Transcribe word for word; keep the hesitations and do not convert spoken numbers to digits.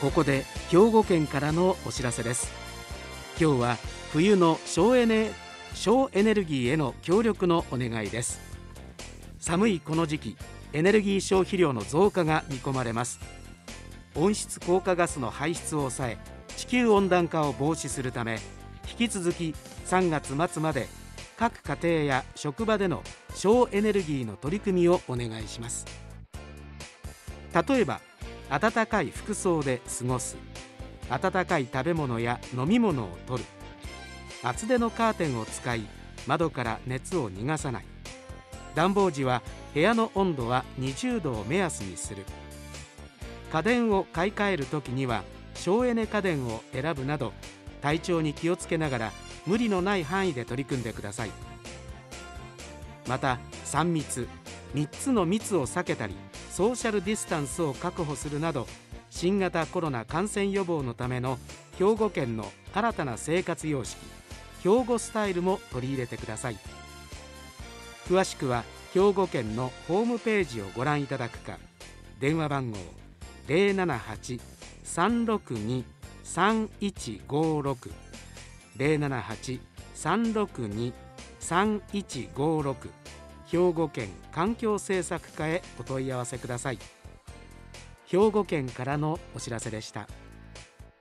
ここで兵庫県からのお知らせです。今日は冬の省エネ、省エネルギーへの協力のお願いです。寒いこの時期、エネルギー消費量の増加が見込まれます。温室効果ガスの排出を抑え、地球温暖化を防止するため、引き続きさんがつ末まで各家庭や職場での省エネルギーの取り組みをお願いします。例えば、暖かい服装で過ごす、温かい食べ物や飲み物を取る、厚手のカーテンを使い窓から熱を逃がさない、暖房時は部屋の温度はにじゅうどを目安にする、家電を買い替えるときには省エネ家電を選ぶなど、体調に気をつけながら無理のない範囲で取り組んでください。また、さん密、みっつの密を避けたり、ソーシャルディスタンスを確保するなど、新型コロナ感染予防のための兵庫県の新たな生活様式、兵庫スタイルも取り入れてください。詳しくは兵庫県のホームページをご覧いただくか、電話番号 ゼロななはち さんろくに さんいちごろく ゼロななはち さんろくに さんいちごろく、兵庫県環境政策課へお問い合わせください。兵庫県からのお知らせでした。